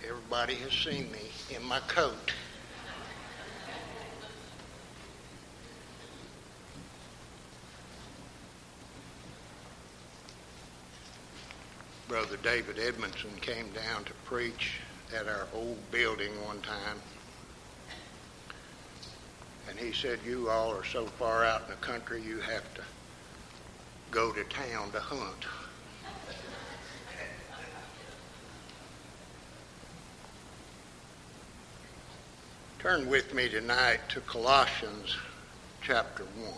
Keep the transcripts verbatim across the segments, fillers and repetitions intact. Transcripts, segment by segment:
Everybody has seen me in my coat. Brother David Edmondson came down to preach at our old building one time. And he said, you all are so far out in the country you have to go to town to hunt. Turn with me tonight to Colossians chapter one.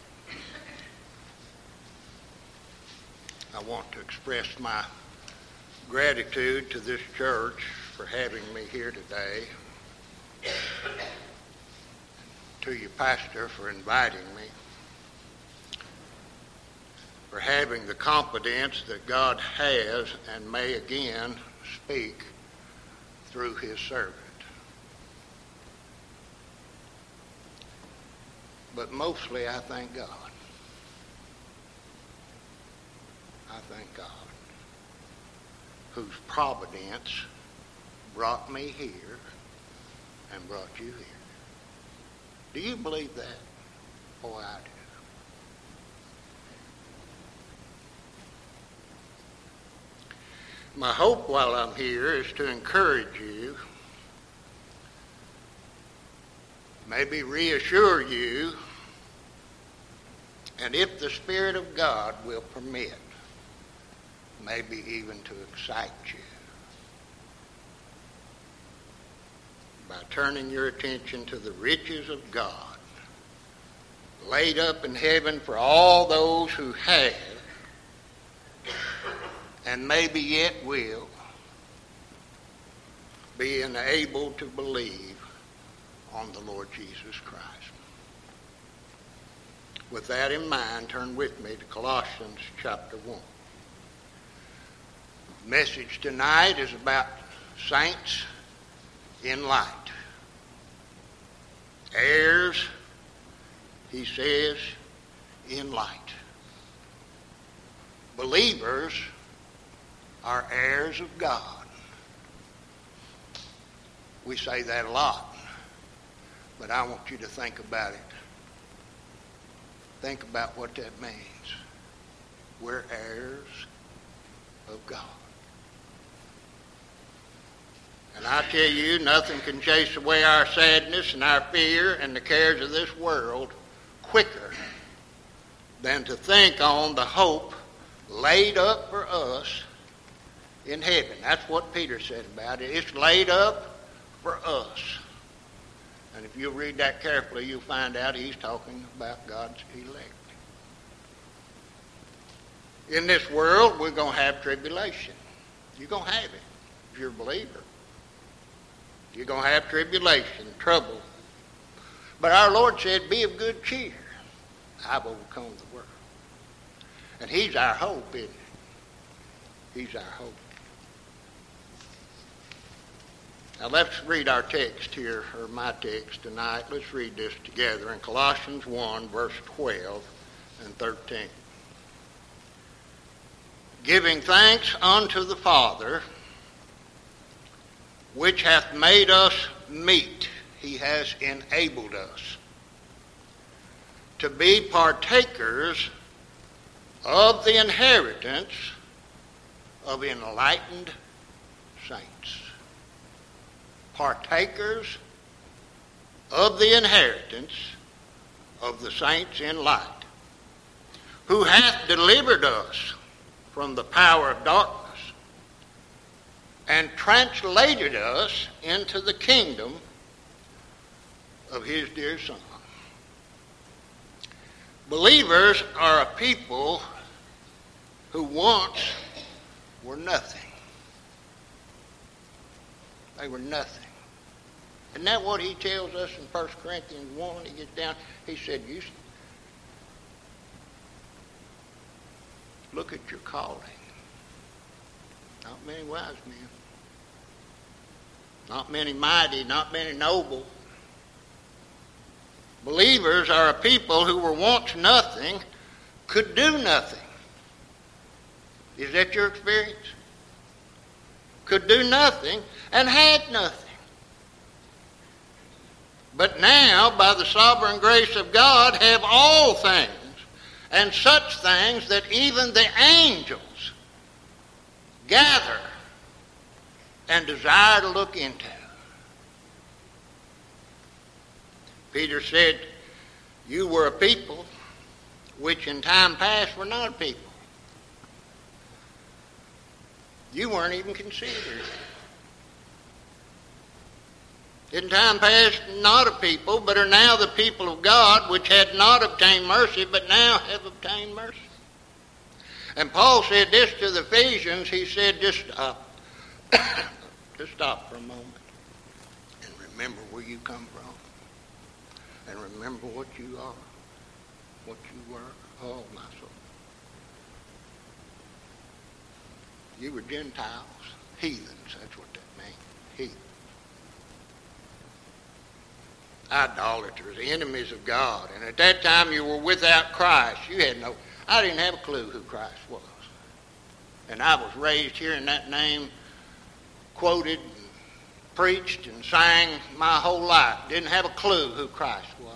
I want to express my gratitude to this church for having me here today. To you, Pastor, for inviting me. For having the confidence that God has and may again speak through his servant. But mostly I thank God. I thank God, whose providence brought me here and brought you here. Do you believe that? Boy, I do. My hope while I'm here is to encourage you, maybe reassure you, and if the Spirit of God will permit, maybe even to excite you by turning your attention to the riches of God laid up in heaven for all those who have and maybe yet will be enabled to believe on the Lord Jesus Christ. With that in mind, turn with me to Colossians chapter one. The message tonight is about saints in light. Heirs, he says, in light. Believers are heirs of God. We say that a lot, but I want you to think about it. Think about what that means. We're heirs of God. And I tell you, nothing can chase away our sadness and our fear and the cares of this world quicker than to think on the hope laid up for us in heaven. That's what Peter said about it. It's laid up for us. And if you read that carefully, you'll find out he's talking about God's elect. In this world, we're going to have tribulation. You're going to have it if you're a believer. You're going to have tribulation, trouble. But our Lord said, be of good cheer. I've overcome the world. And he's our hope, isn't he? He's our hope. Now let's read our text here, or my text tonight. Let's read this together in Colossians one, verse twelve and thirteen. Giving thanks unto the Father, which hath made us meet, he has enabled us to be partakers of the inheritance of enlightened saints. Partakers of the inheritance of the saints in light, who hath delivered us from the power of darkness and translated us into the kingdom of his dear Son. Believers are a people who once were nothing. They were nothing. Isn't that what he tells us in First Corinthians one? He gets down, he said, you look at your calling. Not many wise men. Not many mighty, not many noble. Believers are a people who were once nothing, could do nothing. Is that your experience? could do nothing, and had nothing. But now, by the sovereign grace of God, have all things, and such things that even the angels gather and desire to look into. Peter said, you were a people which in time past were not a people. You weren't even considered. In time past, not a people, but are now the people of God, which had not obtained mercy, but now have obtained mercy. And Paul said this to the Ephesians. He said, just stop. Just stop for a moment and remember where you come from. And remember what you are, what you were. Oh, my soul. You were Gentiles, heathens. That's what that means, heathens. Idolaters, enemies of God. And at that time you were without Christ. You had no, I didn't have a clue who Christ was. And I was raised hearing that name quoted and preached and sang my whole life. Didn't have a clue who Christ was.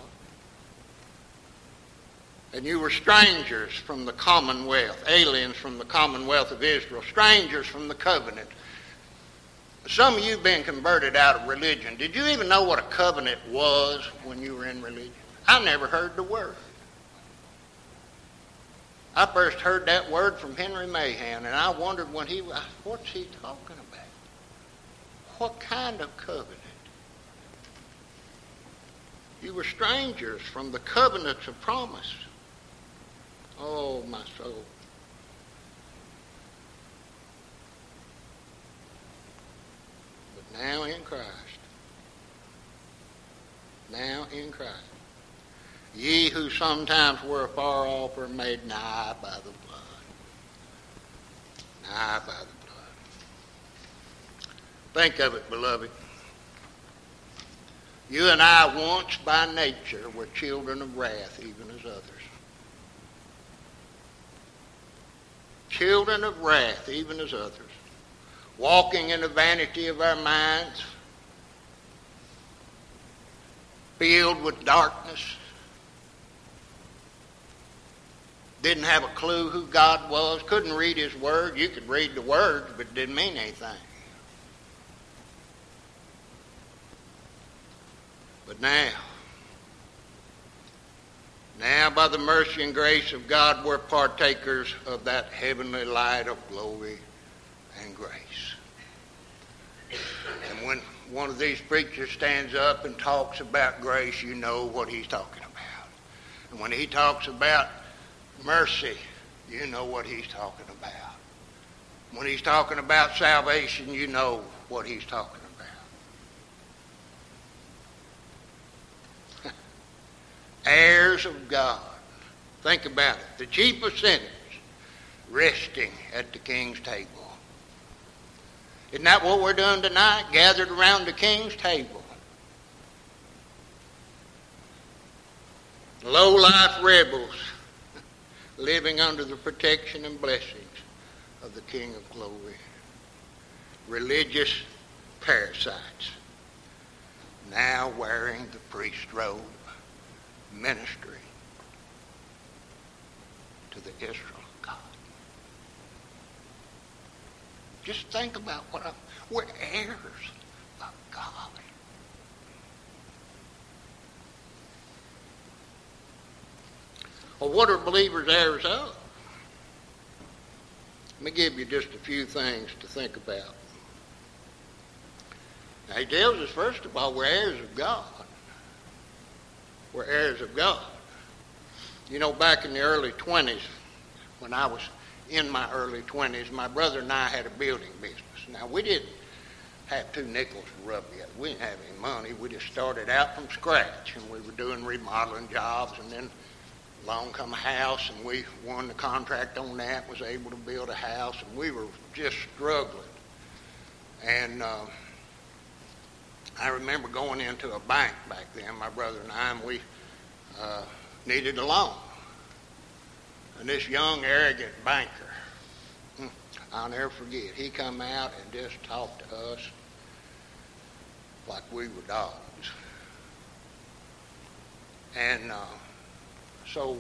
And you were strangers from the commonwealth, aliens from the commonwealth of Israel, strangers from the covenant. Some of you have been converted out of religion. Did you even know what a covenant was when you were in religion? I never heard the word. I first heard that word from Henry Mahan, and I wondered when he, what's he talking about? What kind of covenant? You were strangers from the covenants of promise. Oh, my soul. But now in Christ. Now in Christ. Ye who sometimes were afar off are made nigh by the blood. Nigh by the blood. Think of it, beloved. You and I once by nature were children of wrath, even as others. Children of wrath, even as others. Walking in the vanity of our minds. Filled with darkness. Didn't have a clue who God was. Couldn't read his word. You could read the words, but it didn't mean anything. But now, now by the mercy and grace of God, we're partakers of that heavenly light of glory and grace. And when one of these preachers stands up and talks about grace, you know what he's talking about. And when he talks about mercy, you know what he's talking about. When he's talking about salvation, you know what he's talking about. Heirs of God. Think about it. The chief of sinners resting at the king's table. Isn't that what we're doing tonight? Gathered around the king's table. Low-life rebels living under the protection and blessings of the King of Glory. Religious parasites now wearing the priest robe, ministry to the Israel of God. Just think about what I'm, we're heirs of God. Well, what are believers heirs of? Let me give you just a few things to think about. Now, he tells us, first of all, we're heirs of God. We're heirs of God. You know, back in the early twenties, when I was in my early twenties, my brother and I had a building business. Now, we didn't have two nickels to rub together. We didn't have any money. We just started out from scratch, and we were doing remodeling jobs, and then along come a house, and we won the contract on that, was able to build a house, and we were just struggling. And uh, I remember going into a bank back then, my brother and I, and we uh, needed a loan. And this young, arrogant banker, I'll never forget. He come out and just talked to us like we were dogs. And uh, so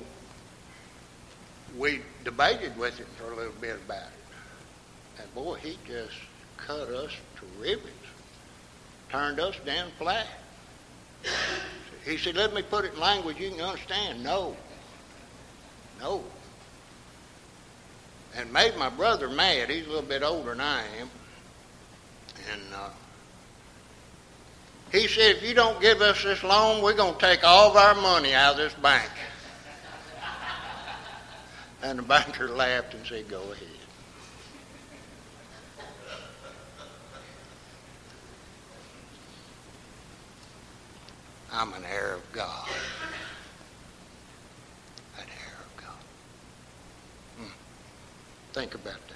we debated with him for a little bit about it. And boy, he just cut us to ribbons. Turned us down flat. He said, let me put it in language you can understand. No. No. And made my brother mad. He's a little bit older than I am. And uh, he said, if you don't give us this loan, we're going to take all of our money out of this bank. And the banker laughed and said, go ahead. I'm an heir of God. An heir of God. Hmm. Think about that.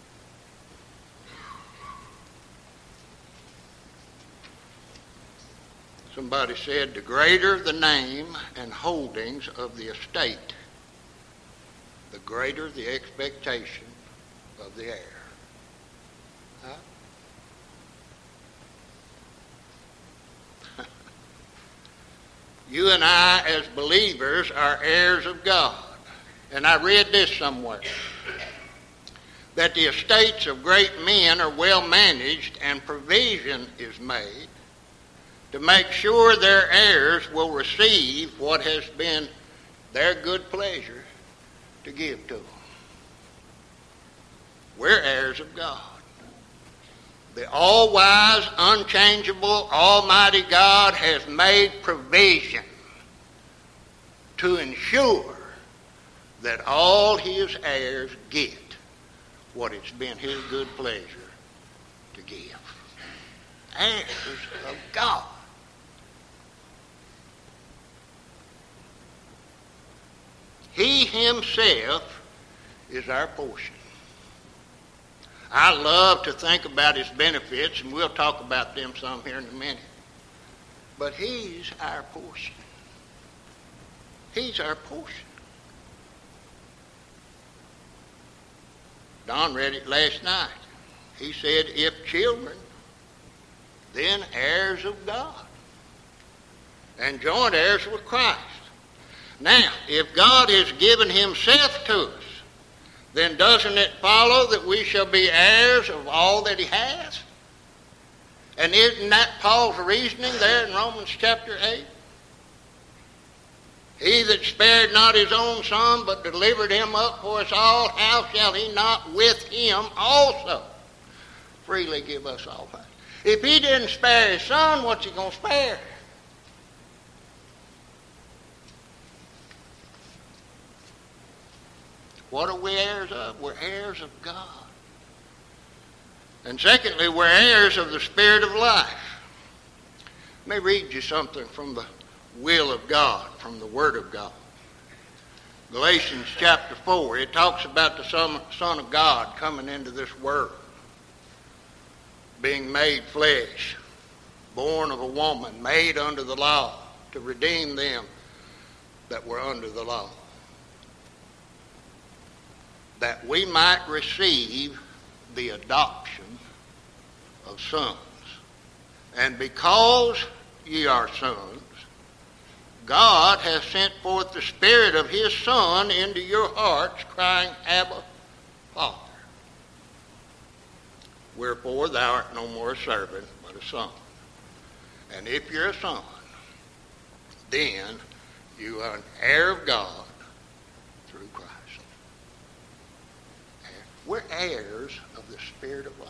Somebody said, the greater the name and holdings of the estate, the greater the expectation of the heir. Huh? You and I, as believers, are heirs of God. And I read this somewhere, that the estates of great men are well managed and provision is made to make sure their heirs will receive what has been their good pleasure to give to them. We're heirs of God. The all-wise, unchangeable, almighty God has made provision to ensure that all his heirs get what it's been his good pleasure to give. Heirs of God. He himself is our portion. I love to think about his benefits, and we'll talk about them some here in a minute. But he's our portion. He's our portion. Don read it last night. He said, if children, then heirs of God, and joint heirs with Christ. Now, if God has given himself to us, then doesn't it follow that we shall be heirs of all that he has? And isn't that Paul's reasoning there in Romans chapter eight? He that spared not his own son, but delivered him up for us all, how shall he not with him also freely give us all things? If he didn't spare his son, what's he going to spare? What are we heirs of? We're heirs of God. And secondly, we're heirs of the Spirit of life. Let me read you something from the will of God, from the Word of God. Galatians chapter four, it talks about the Son, Son of God coming into this world, being made flesh, born of a woman, made under the law, to redeem them that were under the law, that we might receive the adoption of sons. And because ye are sons, God hath sent forth the Spirit of his Son into your hearts, crying, Abba, Father. Wherefore thou art no more a servant, but a son. And if you're a son, then you are an heir of God through Christ. We're heirs of the Spirit of life.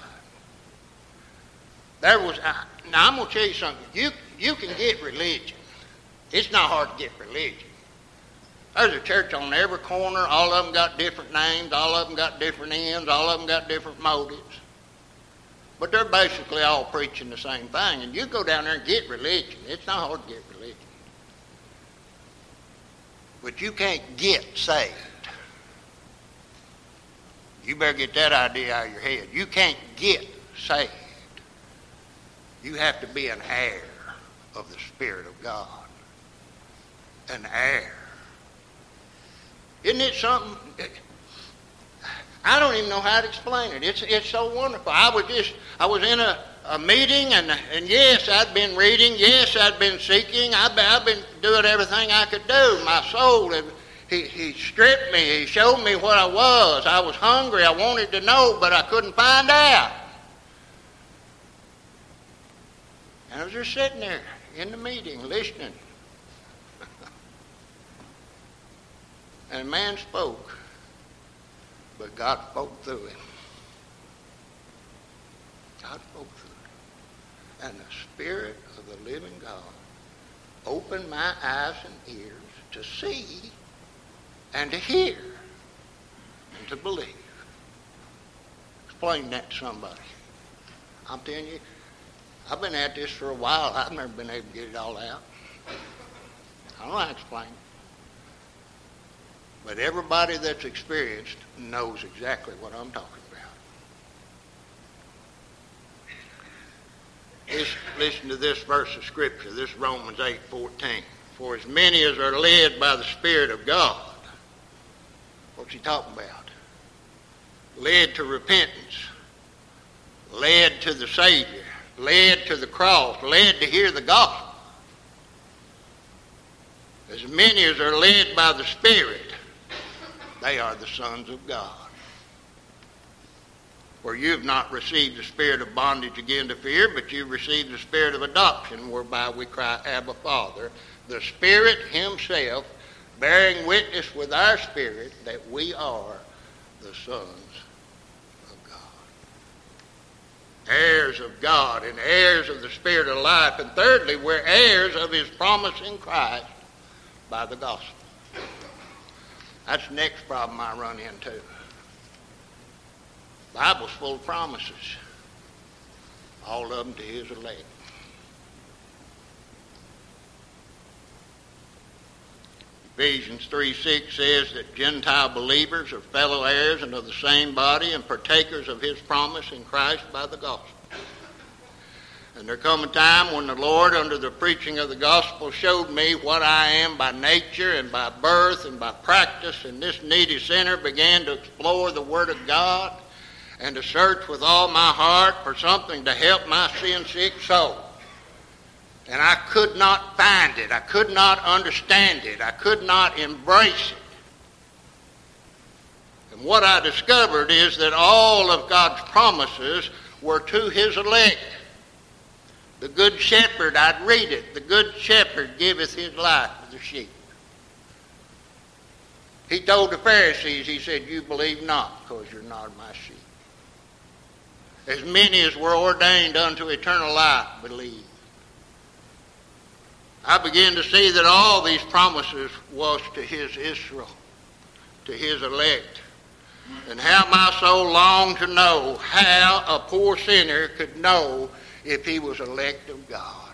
There was, now I'm going to tell you something. You, you can get religion. It's not hard to get religion. There's a church on every corner. All of them got different names. All of them got different ends. All of them got different motives. But they're basically all preaching the same thing. And you go down there and get religion. It's not hard to get religion. But you can't get saved. You better get that idea out of your head. You can't get saved. You have to be an heir of the Spirit of God. An heir. Isn't it something? I don't even know how to explain it. It's it's so wonderful. I was just I was in a, a meeting, and and yes, I'd been reading. Yes, I'd been seeking. I've been, I've been doing everything I could do. My soul, he he stripped me. He showed me what I was. I was hungry. I wanted to know, but I couldn't find out. And I was just sitting there in the meeting, listening. And a man spoke, but God spoke through him. God spoke through him. And the Spirit of the living God opened my eyes and ears to see and to hear and to believe. Explain that to somebody. I'm telling you, I've been at this for a while. I've never been able to get it all out. I don't know how to explain it. But everybody that's experienced knows exactly what I'm talking about. Listen, listen to this verse of Scripture. This is Romans eight fourteen. For as many as are led by the Spirit of God. What's he talking about? Led to repentance. Led to the Savior. Led to the cross. Led to hear the gospel. As many as are led by the Spirit, they are the sons of God. For you have not received the spirit of bondage again to fear, but you received the spirit of adoption, whereby we cry, Abba, Father. The Spirit himself bearing witness with our spirit that we are the sons of God. Heirs of God and heirs of the Spirit of life. And thirdly, we're heirs of his promise in Christ by the gospel. That's the next problem I run into. The Bible's full of promises. All of them to his elect. Ephesians three six says that Gentile believers are fellow heirs and of the same body and partakers of his promise in Christ by the gospel. And there come a time when the Lord, under the preaching of the gospel, showed me what I am by nature and by birth and by practice, and this needy sinner began to explore the Word of God and to search with all my heart for something to help my sin-sick soul. And I could not find it. I could not understand it. I could not embrace it. And what I discovered is that all of God's promises were to his elect. The good shepherd, I'd read it, the good shepherd giveth his life for the sheep. He told the Pharisees, he said, you believe not, because you're not my sheep. As many as were ordained unto eternal life, believe. I began to see that all these promises was to his Israel, to his elect. And how my soul longed to know how a poor sinner could know if he was elect of God.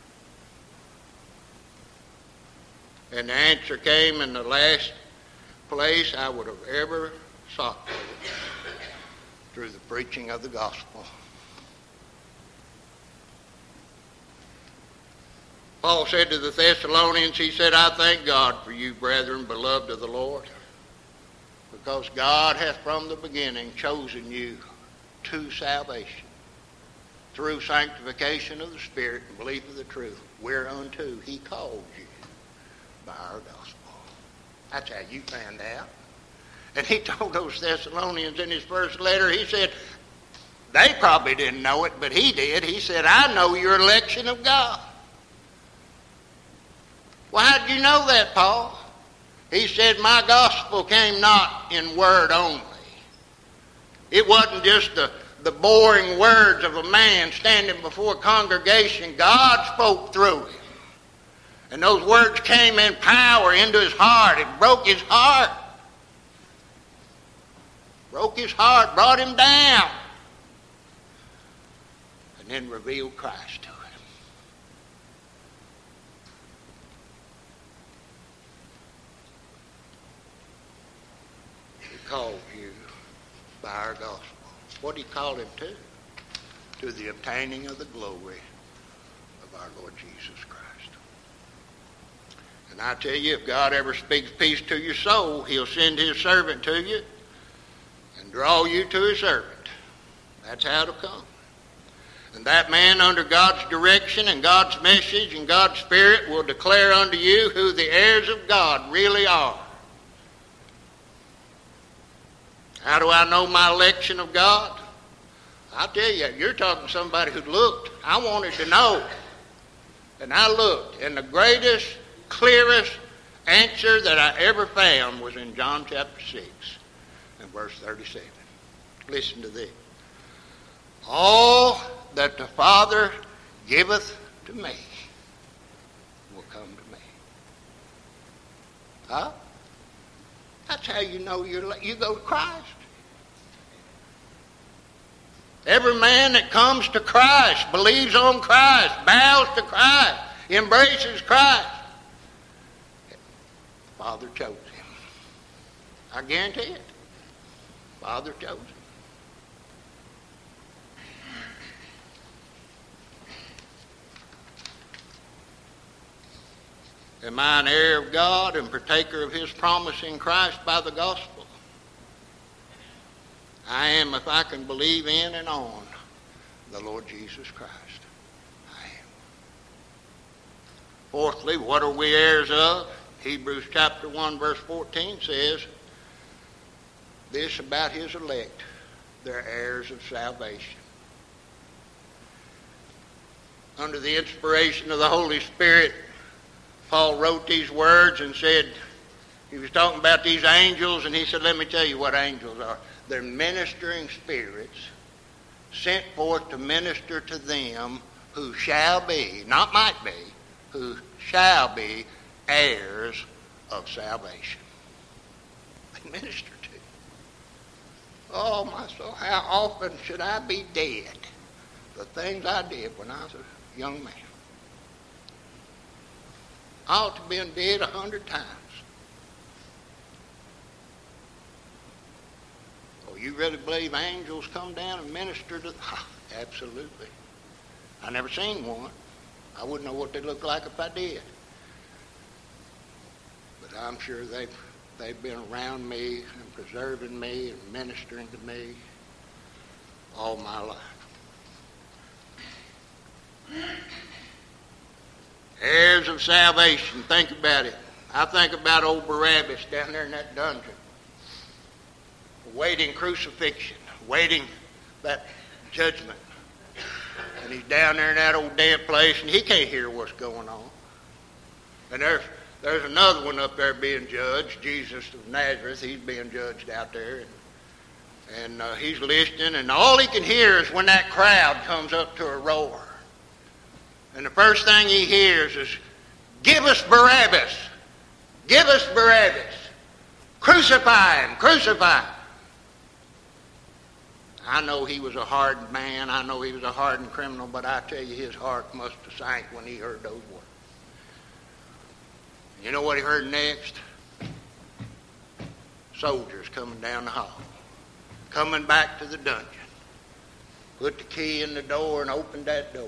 And the answer came in the last place I would have ever sought for it, through the preaching of the gospel. Paul said to the Thessalonians, he said, I thank God for you, brethren, beloved of the Lord, because God hath from the beginning chosen you to salvation, through sanctification of the Spirit and belief of the truth, whereunto he called you by our gospel. That's how you found out. And he told those Thessalonians in his first letter, he said, they probably didn't know it, but he did. He said, I know your election of God. Well, how did you know that, Paul? He said, my gospel came not in word only. It wasn't just the the boring words of a man standing before a congregation. God spoke through him. And those words came in power into his heart. It broke his heart. Broke his heart, brought him down. And then revealed Christ to him. He called you by our gospel. What did he call him to? To the obtaining of the glory of our Lord Jesus Christ. And I tell you, if God ever speaks peace to your soul, he'll send his servant to you. and draw you to his servant. That's how it'll come. And that man, under God's direction and God's message and God's Spirit, will declare unto you who the heirs of God really are. How do I know my election of God? I'll tell you, you're talking to somebody who looked. I wanted to know. And I looked, and the greatest, clearest answer that I ever found was in John chapter six and verse thirty-seven. Listen to this. All that the Father giveth to me will come to me. Huh? That's how you know you're, you go to Christ. Every man that comes to Christ, believes on Christ, bows to Christ, embraces Christ, Father chose him. I guarantee it. Father chose him. Am I an heir of God and partaker of his promise in Christ by the gospel? I am if I can believe in and on the Lord Jesus Christ. I am. Fourthly, what are we heirs of? Hebrews chapter one verse fourteen says this about his elect. They're heirs of salvation. Under the inspiration of the Holy Spirit, Paul wrote these words and said, he was talking about these angels, and he said, let me tell you what angels are. They're ministering spirits sent forth to minister to them who shall be, not might be, who shall be heirs of salvation. They minister to you. Oh, my soul, how often should I be dead? The things I did when I was a young man. I ought to have been dead a hundred times. Oh, you really believe angels come down and minister to them? Absolutely. I never seen one. I wouldn't know what they look like if I did. But I'm sure they've, they've been around me and preserving me and ministering to me all my life. Heirs of salvation. Think about it. I think about old Barabbas down there in that dungeon, waiting crucifixion, waiting that judgment. And he's down there in that old damn place, and he can't hear what's going on. And there's there's another one up there being judged, Jesus of Nazareth. He's being judged out there, and, and uh, he's listening, and all he can hear is when that crowd comes up to a roar. And the first thing he hears is, give us Barabbas. Give us Barabbas. Crucify him. Crucify him. I know he was a hardened man. I know he was a hardened criminal, but I tell you, his heart must have sank when he heard those words. You know what he heard next? Soldiers coming down the hall. Coming back to the dungeon. Put the key in the door and opened that door.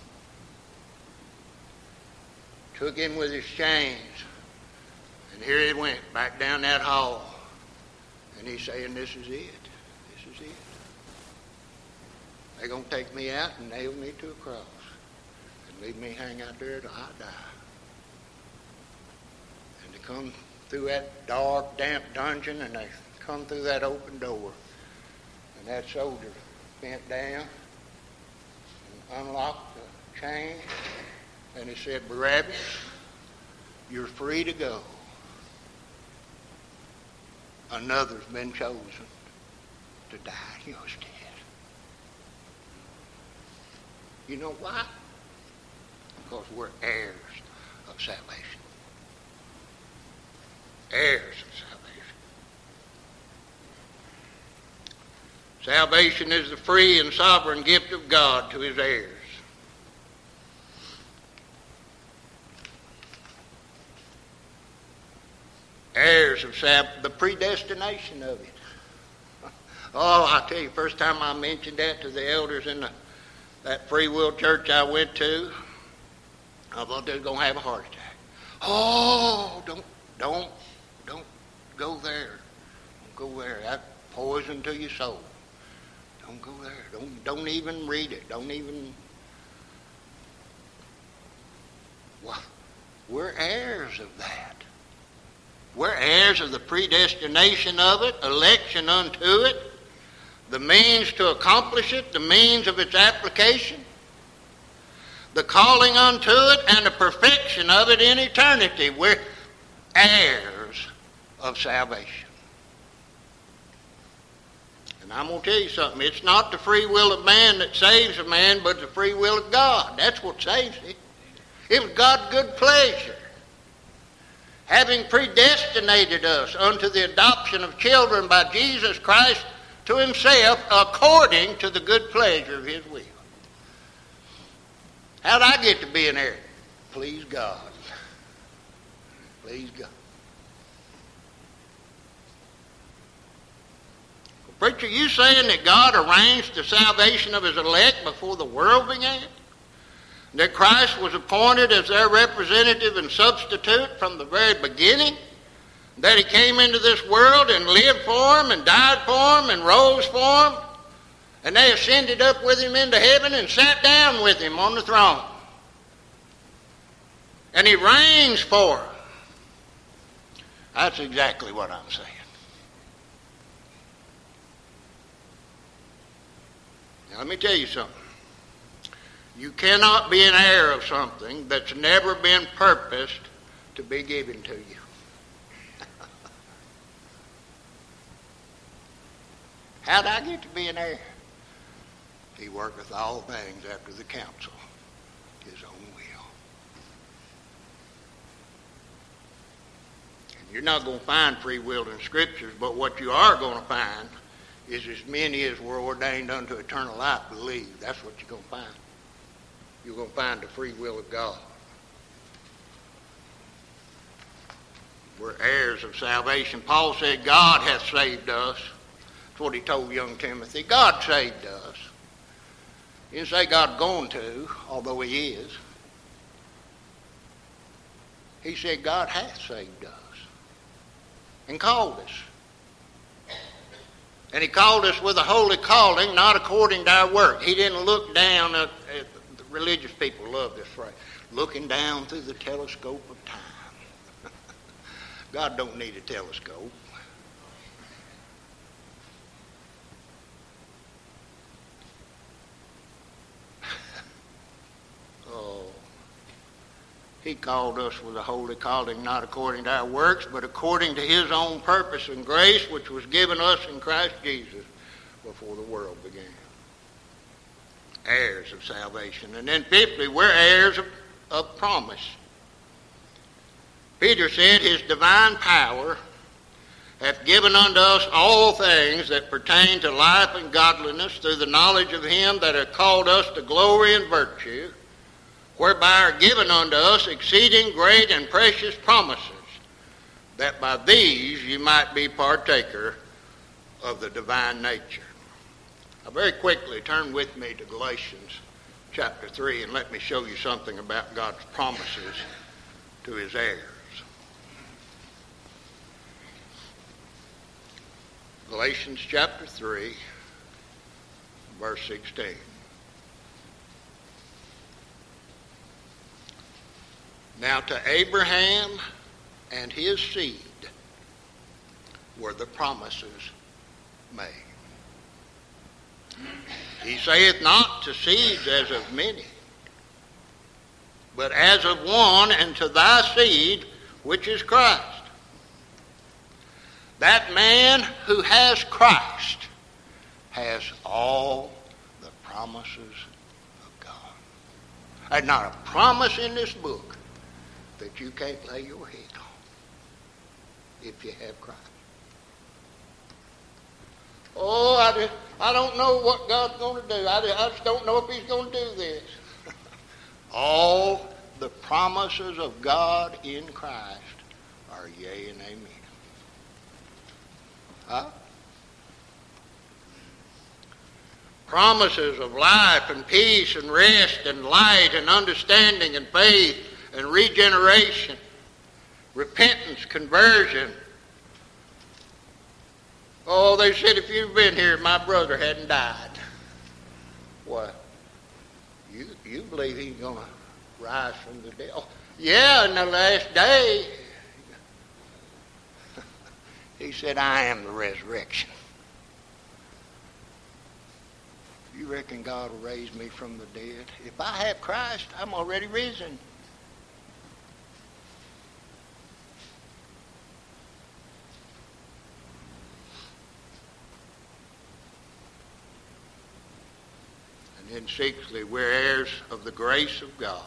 Took him with his chains, and here he went back down that hall, and he's saying, this is it, this is it. They're going to take me out and nail me to a cross and leave me hang out there till I die. And they come through that dark, damp dungeon, and they come through that open door, and that soldier bent down and unlocked the chain. And he said, Barabbas, you're free to go. Another's been chosen to die. You're dead. You know why? Because we're heirs of salvation. Heirs of salvation. Salvation is the free and sovereign gift of God to his heirs. Heirs of salvation, the predestination of it. Oh, I'll tell you, first time I mentioned that to the elders in the, that free will church I went to, I thought they were going to have a heart attack. Oh, don't, don't, don't go there. Don't go there. That, poison to your soul. Don't go there. Don't, don't even read it. Don't even... Well, we're heirs of that. We're heirs of the predestination of it, election unto it, the means to accomplish it, the means of its application, the calling unto it, and the perfection of it in eternity. We're heirs of salvation. And I'm going to tell you something. It's not the free will of man that saves a man, but the free will of God. That's what saves him. It was God's good pleasure, having predestinated us unto the adoption of children by Jesus Christ to himself, according to the good pleasure of his will. How'd I get to be an heir? Please God. Please God. Well, preacher, you saying that God arranged the salvation of his elect before the world began? That Christ was appointed as their representative and substitute from the very beginning? That he came into this world and lived for them and died for them and rose for them? And they ascended up with him into heaven and sat down with him on the throne. And he reigns for them. That's exactly what I'm saying. Now let me tell you something. You cannot be an heir of something that's never been purposed to be given to you. How did I get to be an heir? He worketh all things after the counsel of his own will. And you're not going to find free will in Scriptures, but what you are going to find is as many as were ordained unto eternal life believe. That's what you're going to find. You're going to find the free will of God. We're heirs of salvation. Paul said, God hath saved us. That's what he told young Timothy. God saved us. He didn't say God's going to, although he is. He said God hath saved us and called us. And he called us with a holy calling, not according to our work. He didn't look down at, at the religious people love this phrase, looking down through the telescope of time. God don't need a telescope. Oh, he called us with a holy calling, not according to our works, but according to his own purpose and grace, which was given us in Christ Jesus before the world began. Heirs of salvation. And then fifthly, we're heirs of, of promise. Peter said, his divine power hath given unto us all things that pertain to life and godliness through the knowledge of him that hath called us to glory and virtue, whereby are given unto us exceeding great and precious promises, that by these you might be partaker of the divine nature. Now very quickly turn with me to Galatians chapter three and let me show you something about God's promises to his heirs. Galatians chapter three, verse sixteen. Now to Abraham and his seed were the promises made. He saith not to seeds as of many, but as of one, and to thy seed, which is Christ. That man who has Christ has all the promises of God. There's not a promise in this book that you can't lay your head on if you have Christ. Oh, I, just, I don't know what God's going to do. I just, I just don't know if he's going to do this. All the promises of God in Christ are yea and amen. Huh? Promises of life and peace and rest and light and understanding and faith and regeneration, repentance, conversion. Oh, they said if you'd been here, my brother hadn't died. What? You you believe he's going to rise from the dead? Oh, yeah, in the last day. He said, I am the resurrection. You reckon God will raise me from the dead? If I have Christ, I'm already risen. And then sixthly, we're heirs of the grace of God.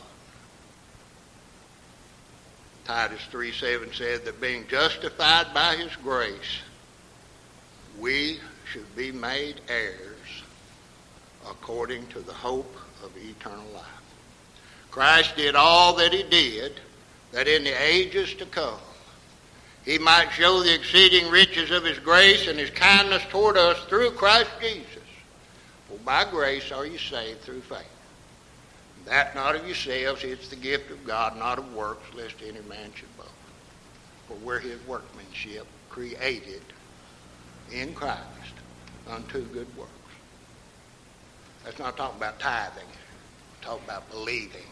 Titus three seven said that being justified by his grace, we should be made heirs according to the hope of eternal life. Christ did all that he did, that in the ages to come, he might show the exceeding riches of his grace and his kindness toward us through Christ Jesus. For by grace are you saved through faith. That not of yourselves, it's the gift of God, not of works, lest any man should boast. For we're his workmanship, created in Christ unto good works. That's not talking about tithing. We're talking about believing.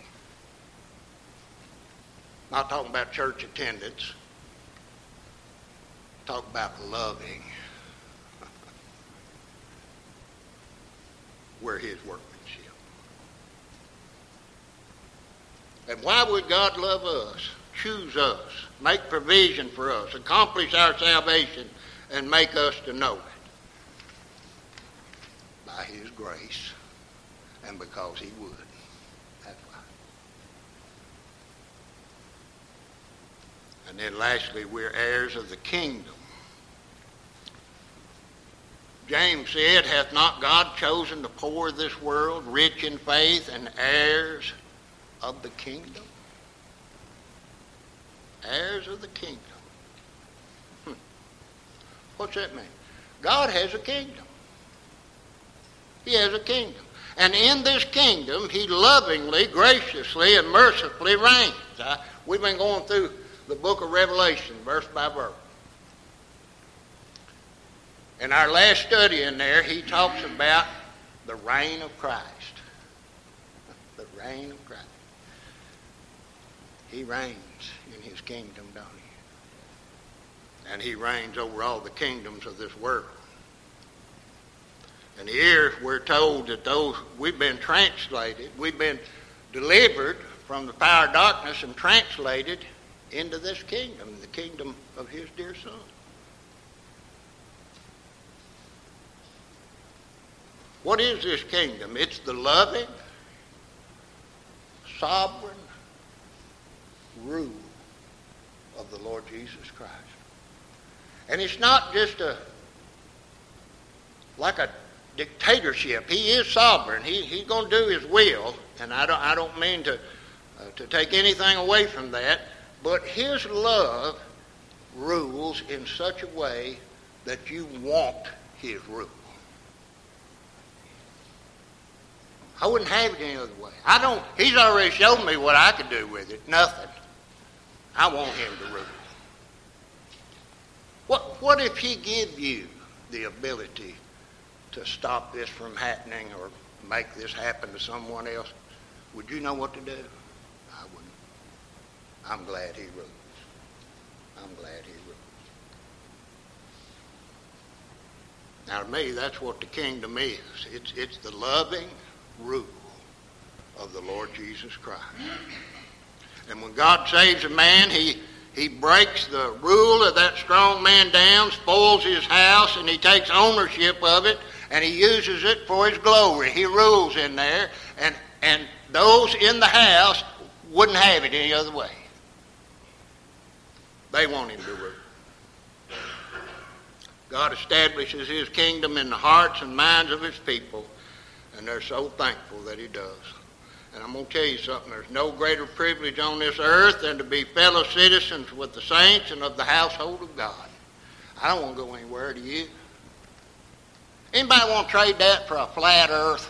Not talking about church attendance. Talk about loving. We're his workmanship. And why would God love us, choose us, make provision for us, accomplish our salvation, and make us to know it? By his grace, and because he would. That's why. And then lastly, we're heirs of the kingdom. James said, hath not God chosen the poor of this world, rich in faith, and heirs of the kingdom? Heirs of the kingdom. Hmm. What's that mean? God has a kingdom. He has a kingdom. And in this kingdom, he lovingly, graciously, and mercifully reigns. I, we've been going through the book of Revelation, verse by verse. In our last study in there, he talks about the reign of Christ. The reign of Christ. He reigns in his kingdom, don't he? And he reigns over all the kingdoms of this world. And here we're told that those we've been translated, we've been delivered from the power of darkness and translated into this kingdom, the kingdom of his dear Son. What is this kingdom? It's the loving, sovereign rule of the Lord Jesus Christ. And it's not just a like a dictatorship. He is sovereign. He, he's going to do his will, and I don't, I don't mean to, uh, to take anything away from that, but his love rules in such a way that you want his rule. I wouldn't have it any other way. I don't, he's already shown me what I could do with it. Nothing. I want him to rule. What, what if he give you the ability to stop this from happening or make this happen to someone else? Would you know what to do? I wouldn't. I'm glad he rules. I'm glad he rules. Now to me, that's what the kingdom is. It's, it's the loving rule of the Lord Jesus Christ. And when God saves a man, he, he breaks the rule of that strong man down, spoils his house, and he takes ownership of it, and he uses it for his glory. He rules in there, and, and those in the house wouldn't have it any other way. They want him to rule. God establishes his kingdom in the hearts and minds of his people, and they're so thankful that he does. And I'm going to tell you something. There's no greater privilege on this earth than to be fellow citizens with the saints and of the household of God. I don't want to go anywhere, do you? Anybody want to trade that for a flat earth?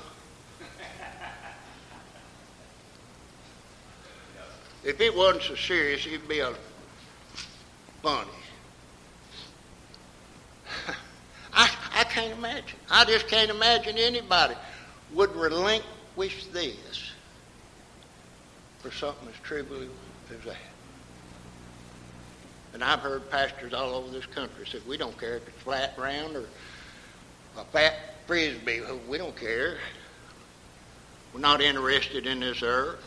If it wasn't so serious, it'd be a funny. imagine. I just can't imagine anybody would relinquish this for something as trivial as that. And I've heard pastors all over this country say, we don't care if it's flat, round, or a fat frisbee. We don't care. We're not interested in this earth.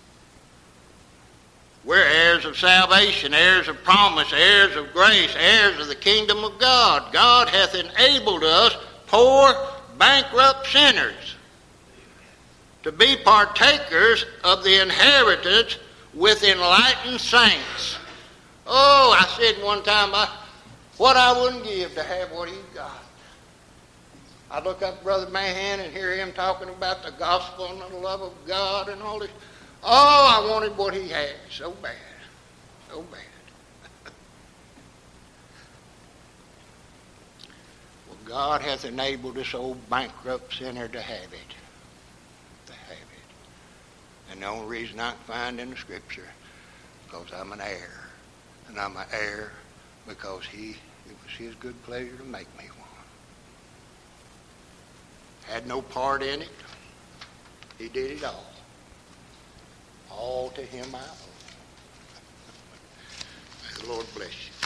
We're heirs of salvation, heirs of promise, heirs of grace, heirs of the kingdom of God. God hath enabled us, poor, bankrupt sinners, to be partakers of the inheritance with enlightened saints. Oh, I said one time, I, what I wouldn't give to have what he's got. I look up Brother Mahan and hear him talking about the gospel and the love of God and all this. Oh, I wanted what he had so bad, so bad. Well, God hath enabled this old bankrupt sinner to have it, to have it. And the only reason I can find in the Scripture, because I'm an heir. And I'm an heir because he, it was his good pleasure to make me one. Had no part in it. He did it all. All to him I owe. May the Lord bless you.